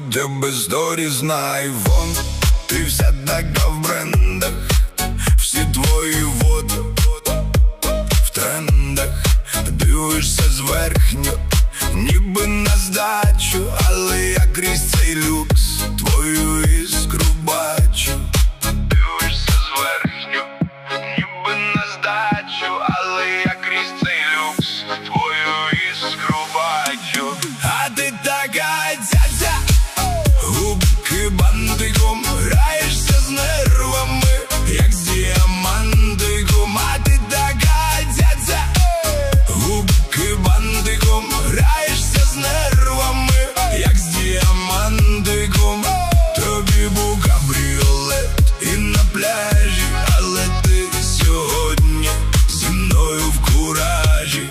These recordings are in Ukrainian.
де без сторі, знай вон. Ти вся така в брендах, всі твої фото в трендах. Дивишся зверхньо, ніби на здачу, але я крізь цей люкс твою іскру бачу. Дивишся зверхньо, ніби на здачу, але я крізь цей люкс твою іскру бачу. А ти така ця-ця, губки бантиком, граєшся з нервами, як з діамантиком. А ти така ця-ця, губки бантиком, граєшся з нервами, як з діамантиком. Тобі був кабріолет і на пляжі, але ти сьогодні зі мною в куражі.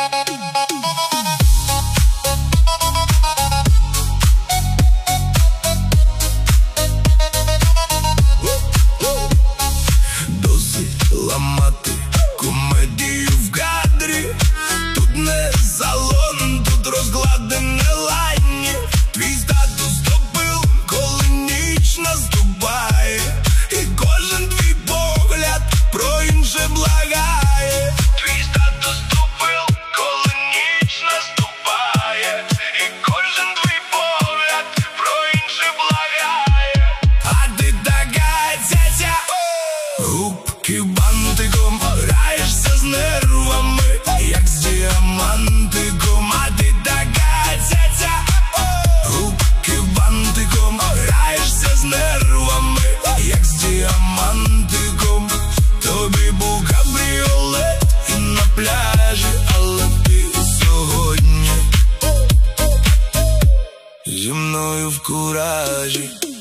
Досить ламати комедію в кадрі. Тут не салон, тут розкладене лайні. Твій статус топив, коли ніч наступає, і кожен твій погляд про інше благає. Твій статус топив, коли ніч наступає, і кожен твій погляд про інше благає. А ти така ця-ця, губки бантиком, граєшся з нервами, як з діамантиком. А ти така ця-ця, губки бантиком, граєшся з нервами, як з діамантиком. Тобі був кабріолет і на пляжі, але ти сьогодні зі мною в куражі.